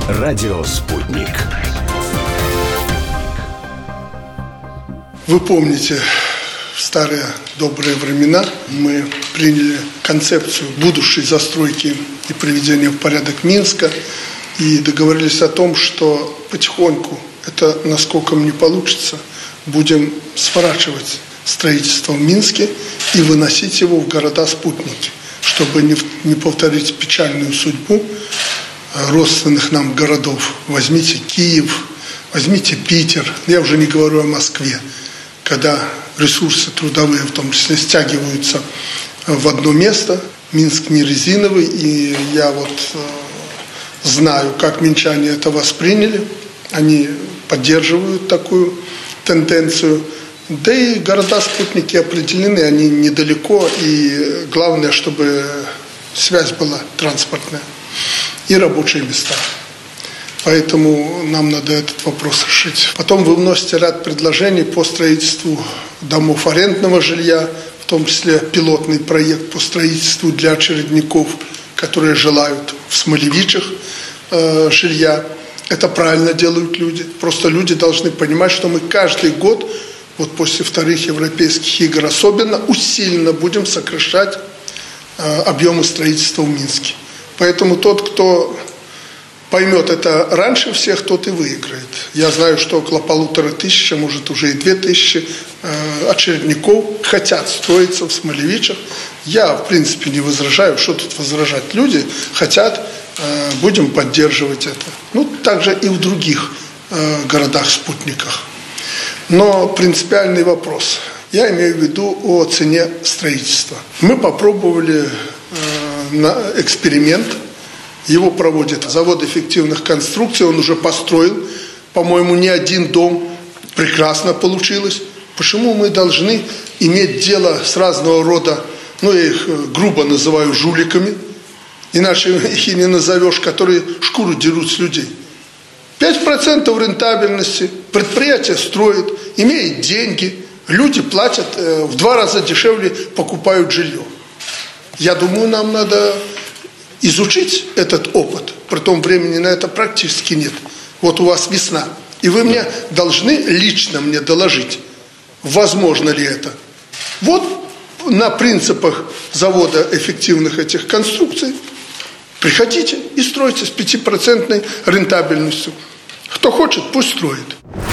Радио «Спутник». Вы помните, в старые добрые времена мы приняли концепцию будущей застройки и приведения в порядок Минска и договорились о том, что потихоньку, это насколько не получится, будем сворачивать строительство в Минске и выносить его в города-спутники, чтобы не повторить печальную судьбу родственных нам городов. Возьмите Киев, возьмите Питер, я уже не говорю о Москве, когда ресурсы трудовые, в том числе, стягиваются в одно место. Минск не резиновый, и я знаю, как минчане это восприняли. Они поддерживают такую тенденцию. Да и города-спутники определены, они недалеко, и главное, чтобы связь была транспортная и рабочие места. Поэтому нам надо этот вопрос решить. Потом вы вносите ряд предложений по строительству домов арендного жилья, в том числе пилотный проект по строительству для очередников, которые желают в Смолевичах жилья. Это правильно делают люди. Просто люди должны понимать, что мы каждый год, вот после вторых европейских игр особенно, усиленно будем сокращать объемы строительства в Минске. Поэтому тот, кто поймет это раньше всех, тот и выиграет. Я знаю, что около 1500, может уже и 2000 очередников хотят строиться в Смолевичах. Я, в принципе, не возражаю. Что тут возражать? Люди хотят, будем поддерживать это. Также и в других городах-спутниках. Но принципиальный вопрос. Я имею в виду о цене строительства. Мы попробовали эксперимент. Его проводит завод эффективных конструкций. Он уже построил, по-моему, не один дом. Прекрасно получилось. Почему мы должны иметь дело с разного рода, я их грубо называю жуликами, иначе их и не назовешь, которые шкуру дерут с людей. 5% рентабельности, предприятие строит, имеет деньги, люди платят в 2 раза дешевле, покупают жилье. Я думаю, нам надо изучить этот опыт, притом времени на это практически нет. Вот у вас весна, и вы мне должны лично мне доложить, возможно ли это. Вот на принципах завода эффективных этих конструкций приходите и стройте с 5% рентабельностью. Кто хочет, пусть строит.